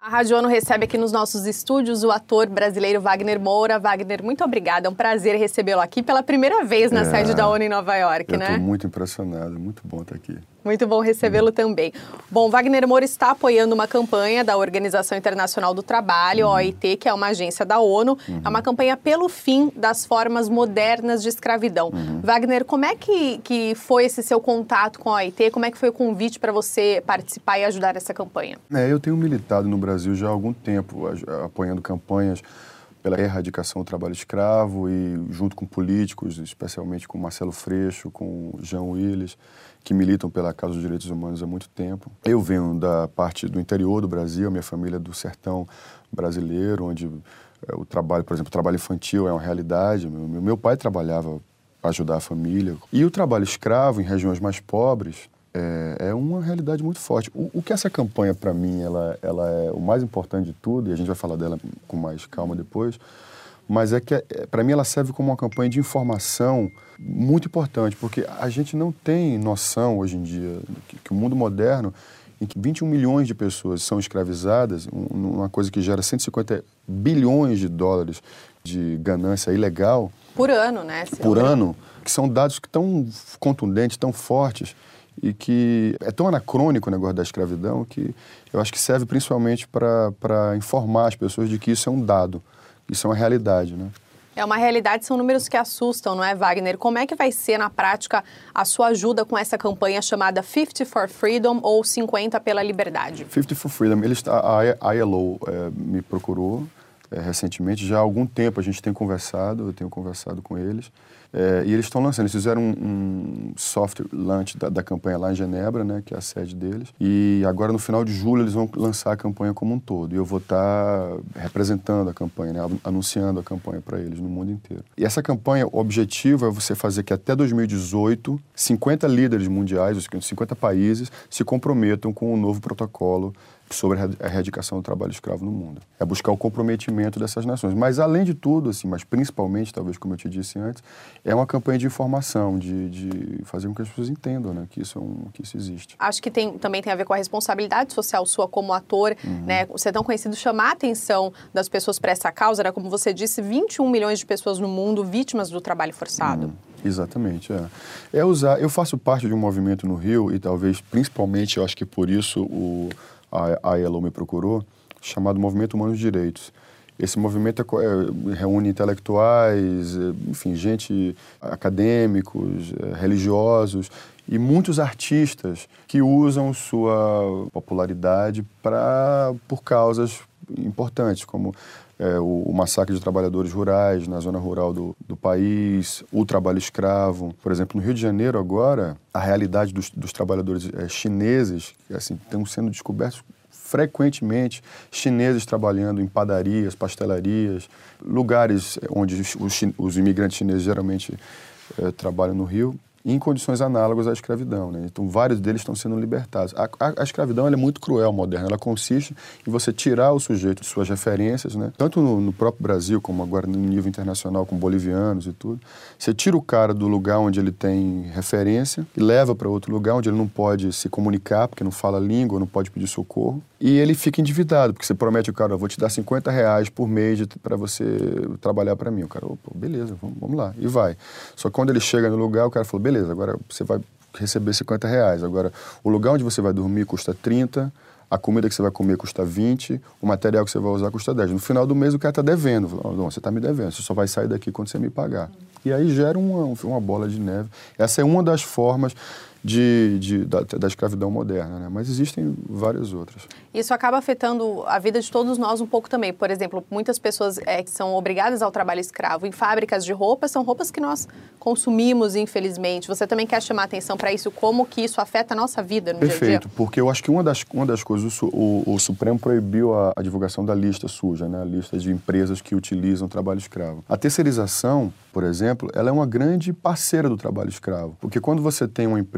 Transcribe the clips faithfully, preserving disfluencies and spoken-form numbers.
A Rádio ONU recebe aqui nos nossos estúdios o ator brasileiro Wagner Moura. Wagner, muito obrigada, é um prazer recebê-lo aqui pela primeira vez na é, sede da ONU em Nova York, eu né? Eu estou muito impressionado, muito bom estar aqui. Muito bom recebê-lo uhum. também. Bom, Wagner Moura está apoiando uma campanha da Organização Internacional do Trabalho, uhum. O I T, que é uma agência da ONU. Uhum. É uma campanha pelo fim das formas modernas de escravidão. Uhum. Wagner, como é que, que foi esse seu contato com a O I T? Como é que foi o convite para você participar e ajudar essa campanha? É, eu tenho militado no Brasil já há algum tempo, apoiando campanhas pela erradicação do trabalho escravo e junto com políticos, especialmente com Marcelo Freixo, com Jean Willis, que militam pela causa dos direitos humanos há muito tempo. Eu venho da parte do interior do Brasil, minha família é do sertão brasileiro, onde é, o trabalho, por exemplo, o trabalho infantil é uma realidade. Meu, meu pai trabalhava para ajudar a família. E o trabalho escravo em regiões mais pobres é, é uma realidade muito forte. O, o que essa campanha, para mim, ela, ela é o mais importante de tudo, e a gente vai falar dela com mais calma depois, mas é que, para mim, ela serve como uma campanha de informação muito importante, porque a gente não tem noção, hoje em dia, que, que o mundo moderno, em que vinte e um milhões de pessoas são escravizadas, um, uma coisa que gera cento e cinquenta bilhões de dólares de ganância ilegal. Por ano, né? Por ano, que são dados que tão contundentes, tão fortes, e que é tão anacrônico o negócio da escravidão que eu acho que serve principalmente para informar as pessoas de que isso é um dado. Isso é uma realidade, né? É uma realidade, são números que assustam, não é, Wagner? Como é que vai ser, na prática, a sua ajuda com essa campanha chamada fifty for Freedom ou cinquenta pela Liberdade? fifty for Freedom, ele está, a I L O é, me procurou é, recentemente, já há algum tempo a gente tem conversado, eu tenho conversado com eles, é, e eles estão lançando, eles fizeram um, um soft launch da, da campanha lá em Genebra, né, que é a sede deles, e agora no final de julho eles vão lançar a campanha como um todo, e eu vou estar representando a campanha, né, anunciando a campanha para eles no mundo inteiro. E essa campanha, o objetivo é você fazer que até dois mil e dezoito, cinquenta líderes mundiais, cinquenta países, se comprometam com um novo protocolo sobre a erradicação do trabalho escravo no mundo. É buscar o comprometimento dessas nações. Mas, além de tudo, assim, mas principalmente, talvez como eu te disse antes, é uma campanha de informação, de, de fazer com que as pessoas entendam, né, que, isso é um, que isso existe. Acho que tem, também tem a ver com a responsabilidade social sua como ator, uhum. né? Você é tão conhecido, chamar a atenção das pessoas para essa causa, era, como você disse, vinte e um milhões de pessoas no mundo vítimas do trabalho forçado. Uhum. Exatamente, é. É usar... Eu faço parte de um movimento no Rio e talvez, principalmente, eu acho que por isso o... a I L O me procurou, chamado Movimento Humanos de Direitos. Esse movimento é, é, reúne intelectuais, é, enfim, gente, acadêmicos, é, religiosos e muitos artistas que usam sua popularidade pra, por causas importantes, como é, o, o massacre de trabalhadores rurais na zona rural do, do país, o trabalho escravo. Por exemplo, no Rio de Janeiro agora, a realidade dos, dos trabalhadores é, chineses, que assim, estão sendo descobertos frequentemente, chineses trabalhando em padarias, pastelarias, lugares onde os, os, os imigrantes chineses geralmente é, trabalham no Rio, em condições análogas à escravidão, né? Então, vários deles estão sendo libertados. A, a, a escravidão ela é muito cruel, moderna. Ela consiste em você tirar o sujeito de suas referências, né? Tanto no, no próprio Brasil, como agora no nível internacional, com bolivianos e tudo. Você tira o cara do lugar onde ele tem referência e leva para outro lugar onde ele não pode se comunicar, porque não fala a língua, não pode pedir socorro. E ele fica endividado, porque você promete ao cara, eu vou te dar cinquenta reais por mês para você trabalhar para mim. O cara, opa, beleza, vamos, vamos lá. E vai. Só que quando ele chega no lugar, o cara falou, beleza, agora você vai receber cinquenta reais. Agora, o lugar onde você vai dormir custa trinta, a comida que você vai comer custa vinte, o material que você vai usar custa dez. No final do mês, o cara está devendo. Fala, não, você está me devendo, você só vai sair daqui quando você me pagar. E aí gera uma, uma bola de neve. Essa é uma das formas de, de, da, da escravidão moderna, né? Mas existem várias outras. Isso acaba afetando a vida de todos nós um pouco também. Por exemplo, muitas pessoas é, que são obrigadas ao trabalho escravo em fábricas de roupas, são roupas que nós consumimos, infelizmente. Você também quer chamar atenção para isso, como que isso afeta a nossa vida no Perfeito, dia a dia? Porque eu acho que uma das, uma das coisas, o, o, o Supremo proibiu a, a divulgação da lista suja, né? A lista de empresas que utilizam trabalho escravo. A terceirização, por exemplo, ela é uma grande parceira do trabalho escravo. Porque quando você tem uma empresa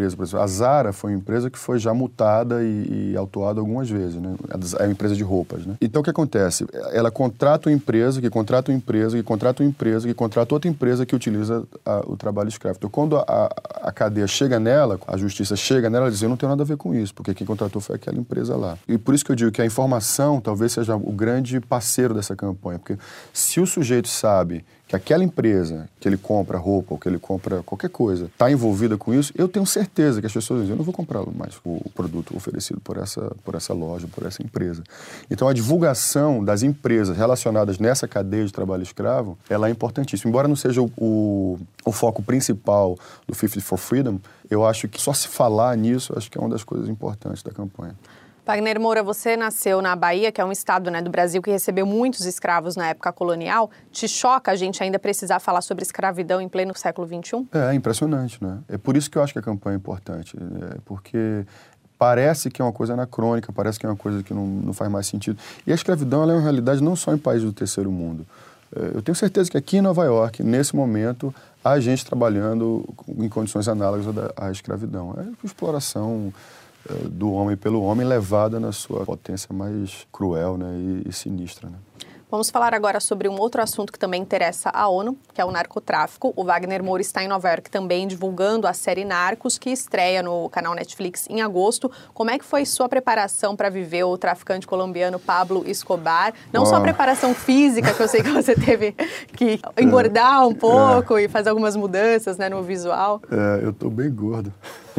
empresa, por exemplo, a Zara foi uma empresa que foi já multada e, e autuada algumas vezes, né? É uma empresa de roupas, né? Então, o que acontece? Ela contrata uma empresa, que contrata uma empresa, que contrata uma empresa, que contrata outra empresa que utiliza a, o trabalho escravo. Então, quando a, a, a cadeia chega nela, a justiça chega nela, ela diz, eu não tenho nada a ver com isso, porque quem contratou foi aquela empresa lá. E por isso que eu digo que a informação talvez seja o grande parceiro dessa campanha, porque se o sujeito sabe que aquela empresa que ele compra roupa ou que ele compra qualquer coisa está envolvida com isso, eu tenho certeza que as pessoas dizem, eu não vou comprar mais o produto oferecido por essa, por essa loja, por essa empresa. Então, a divulgação das empresas relacionadas nessa cadeia de trabalho escravo, ela é importantíssima. Embora não seja o, o, o foco principal do Fifty for Freedom, eu acho que só se falar nisso, acho que é uma das coisas importantes da campanha. Wagner Moura, você nasceu na Bahia, que é um estado, né, do Brasil que recebeu muitos escravos na época colonial. Te choca a gente ainda precisar falar sobre escravidão em pleno século vinte e um? É, é impressionante, né? É por isso que eu acho que a campanha é importante, é porque parece que é uma coisa anacrônica, parece que é uma coisa que não, não faz mais sentido. E a escravidão ela é uma realidade não só em países do terceiro mundo. É, eu tenho certeza que aqui em Nova York, nesse momento, há gente trabalhando em condições análogas à, à escravidão. É exploração do homem pelo homem, levada na sua potência mais cruel, né, e, e sinistra, né? Vamos falar agora sobre um outro assunto que também interessa à ONU, que é o narcotráfico. O Wagner Moura está em Nova York também divulgando a série Narcos, que estreia no canal Netflix em agosto. Como é que foi sua preparação para viver o traficante colombiano Pablo Escobar? Não oh. só a preparação física, que eu sei que você teve que engordar um pouco é. e fazer algumas mudanças, né, no visual. É, eu estou bem gordo.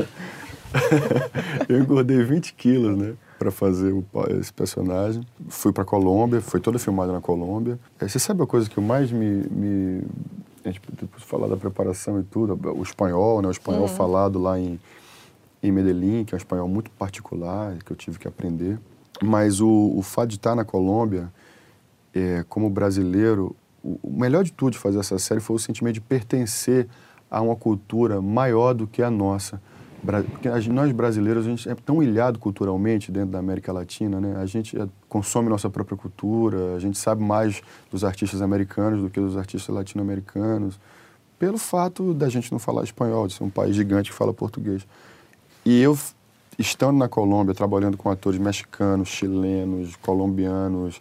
Eu engordei vinte quilos, né, para fazer o, esse personagem. Fui para Colômbia, foi toda filmada na Colômbia. É, você sabe a coisa que eu mais me... me a gente depois falar da preparação e tudo, o espanhol, né, o espanhol uhum. falado lá em, em Medellín, que é um espanhol muito particular, que eu tive que aprender. Mas o, o fato de estar na Colômbia, é, como brasileiro, o, o melhor de tudo de fazer essa série foi o sentimento de pertencer a uma cultura maior do que a nossa. Porque nós brasileiros, a gente é tão ilhado culturalmente dentro da América Latina, né? A gente consome nossa própria cultura, a gente sabe mais dos artistas americanos do que dos artistas latino-americanos, pelo fato da gente não falar espanhol, de ser um país gigante que fala português. E eu, estando na Colômbia, trabalhando com atores mexicanos, chilenos, colombianos,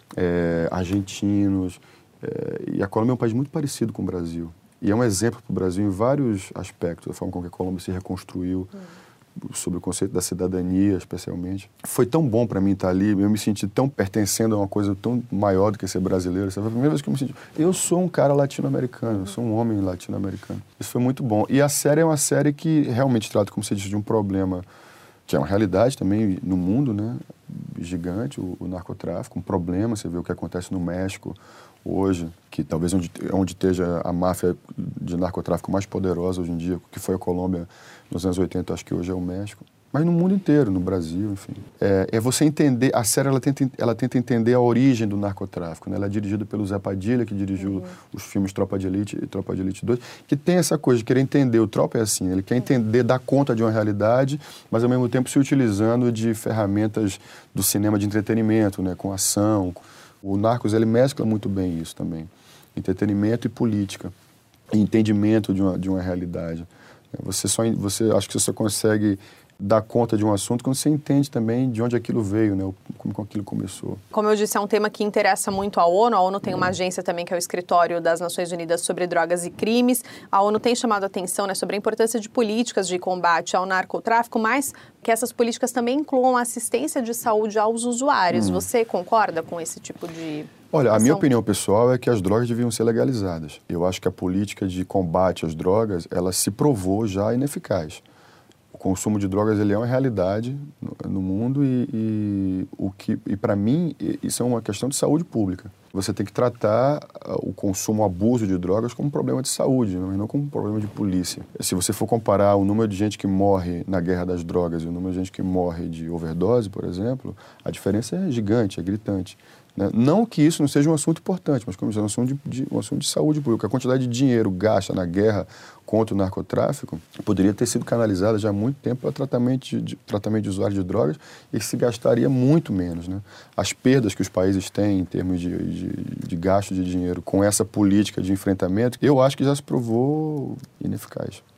é, argentinos, é, e a Colômbia é um país muito parecido com o Brasil. E é um exemplo para o Brasil em vários aspectos, da forma como a Colômbia se reconstruiu, hum. sobre o conceito da cidadania, especialmente. Foi tão bom para mim estar ali, eu me senti tão pertencendo a uma coisa tão maior do que ser brasileiro. Essa foi a primeira vez que eu me senti... Eu sou um cara latino-americano, eu sou um homem latino-americano. Isso foi muito bom. E a série é uma série que realmente trata, como você disse, de um problema que é uma realidade também no mundo, né? Gigante, o, o narcotráfico, um problema. Você vê o que acontece no México hoje, que talvez onde, onde esteja a máfia de narcotráfico mais poderosa hoje em dia, que foi a Colômbia nos anos oitenta, acho que hoje é o México. Mas no mundo inteiro, no Brasil, enfim. É, é você entender, a série ela tenta, ela tenta entender a origem do narcotráfico, né? Ela é dirigida pelo Zé Padilha, que dirigiu uhum. os filmes Tropa de Elite e Tropa de Elite dois, que tem essa coisa de querer entender. O Tropa é assim, ele quer entender, dar conta de uma realidade, mas ao mesmo tempo se utilizando de ferramentas do cinema de entretenimento, né? Com ação. O Narcos, ele mescla muito bem isso também. Entretenimento e política. E entendimento de uma, de uma realidade. Você só, você, acho que você só consegue dar conta de um assunto quando você entende também de onde aquilo veio, né? Como aquilo começou. Como eu disse, é um tema que interessa muito à ONU. A ONU tem uma agência também que é o Escritório das Nações Unidas sobre Drogas e Crimes. A ONU tem chamado a atenção, né, sobre a importância de políticas de combate ao narcotráfico, mas que essas políticas também incluam assistência de saúde aos usuários. Hum. Você concorda com esse tipo de... Olha, a minha opinião pessoal é que as drogas deviam ser legalizadas. Eu acho que a política de combate às drogas, ela se provou já ineficaz. O consumo de drogas, ele é uma realidade no, no mundo e, e, o que, e para mim, isso é uma questão de saúde pública. Você tem que tratar o consumo, o abuso de drogas como um problema de saúde, mas não como um problema de polícia. Se você for comparar o número de gente que morre na guerra das drogas e o número de gente que morre de overdose, por exemplo, a diferença é gigante, é gritante. Né? Não que isso não seja um assunto importante, mas como é um assunto de, de, um assunto de saúde pública. A quantidade de dinheiro gasta na guerra contra o narcotráfico poderia ter sido canalizada já há muito tempo para tratamento de, de, tratamento de usuários de drogas e se gastaria muito menos. Né? As perdas que os países têm em termos de, de, de gasto de dinheiro com essa política de enfrentamento, eu acho que já se provou ineficaz.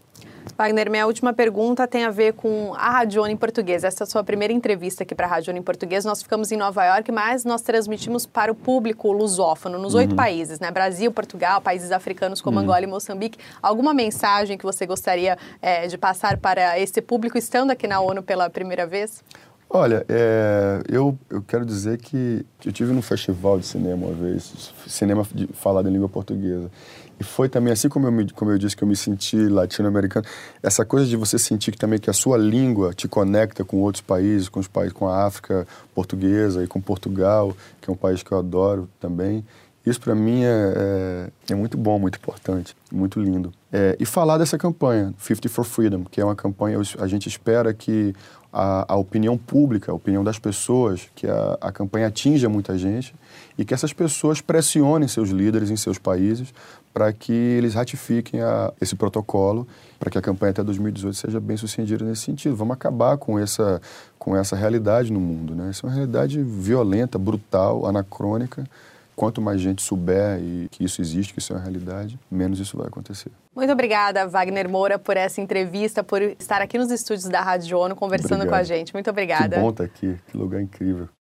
Wagner, minha última pergunta tem a ver com a Rádio ONU em português. Essa é a sua primeira entrevista aqui para a Rádio ONU em português. Nós ficamos em Nova York, mas nós transmitimos para o público lusófono, nos oito uhum. países, né? Brasil, Portugal, países africanos como uhum. Angola e Moçambique. Alguma mensagem que você gostaria é, de passar para esse público estando aqui na ONU pela primeira vez? Olha, é, eu, eu quero dizer que eu tive num festival de cinema uma vez, cinema de, falado em língua portuguesa. E foi também, assim como eu, me, como eu disse que eu me senti latino-americano, essa coisa de você sentir que também que a sua língua te conecta com outros países, com os países, com a África portuguesa e com Portugal, que é um país que eu adoro também. Isso para mim é, é, é muito bom, muito importante, muito lindo. É, e falar dessa campanha, fifty for Freedom, que é uma campanha, a gente espera que a, a opinião pública, a opinião das pessoas, que a, a campanha atinja muita gente e que essas pessoas pressionem seus líderes em seus países para que eles ratifiquem a, esse protocolo, para que a campanha até dois mil e dezoito seja bem sucedida nesse sentido. Vamos acabar com essa, com essa realidade no mundo, né? Essa é uma realidade violenta, brutal, anacrônica. Quanto mais gente souber e que isso existe, que isso é uma realidade, menos isso vai acontecer. Muito obrigada, Wagner Moura, por essa entrevista, por estar aqui nos estúdios da Rádio ONU conversando Obrigado. com a gente. Muito obrigada. Que bom estar aqui, que lugar incrível.